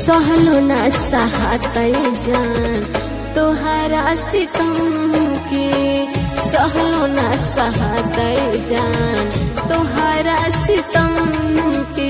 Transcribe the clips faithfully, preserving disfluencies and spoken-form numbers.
सहलो ना सहातै जान तोहरा सितम के, सहलो ना सहातै जान तोहरा सितम के।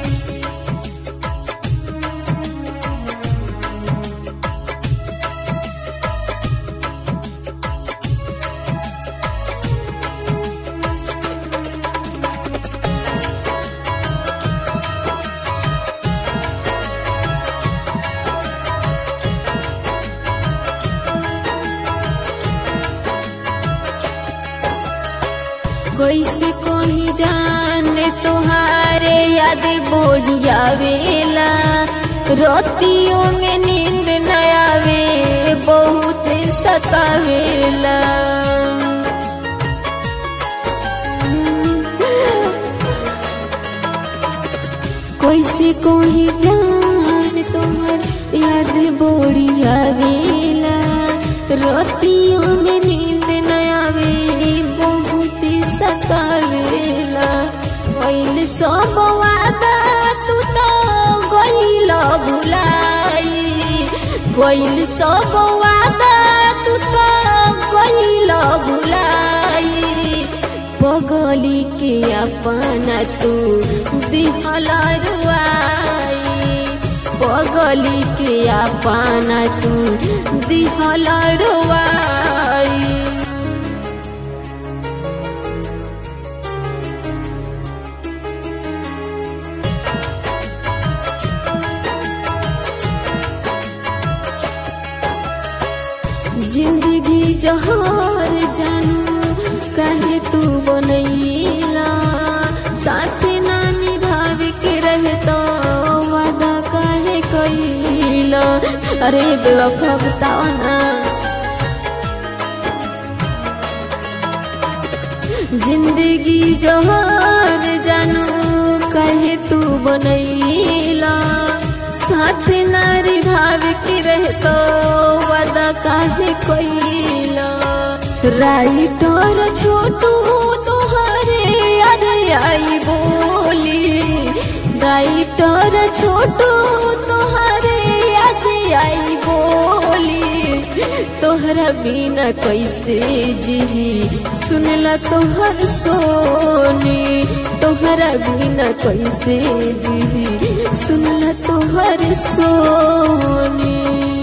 कैसे कोई जाने तुम्हारे याद बोलिया वेला, रोतियों में नींद न आवे बहुत सतावेला। कैसे कोई जाने तुम्हारे याद बोलिया वेला, रोतियों में नींद न आवे सतावेला। गइल सब वादा तू तो गइल भुलाई, गइल सब वादा तू तो गइल भुलाई। पगली के अपना तू दिहल रुआई, पगली के अपना तू दिहल रुआई। जिंदगी जहर जानू कहे तू बनैला, साथ ना निभाव के रहे तो वादा कहे कैला। अरे बेवफा बताओ ना, जिंदगी जहर जानू कहे तू बनैला, साथ नारी भाव के रहे तो वादा काहे कैला। राइटर छोटू तोहरे याद आई बोली, राइटर छोटू तोहरे याद आई बोली। तोहरा बिना कैसे जी सुनला तोहर सोनी, तोहरा बिना कैसे जी सुनला तोहर सोनी।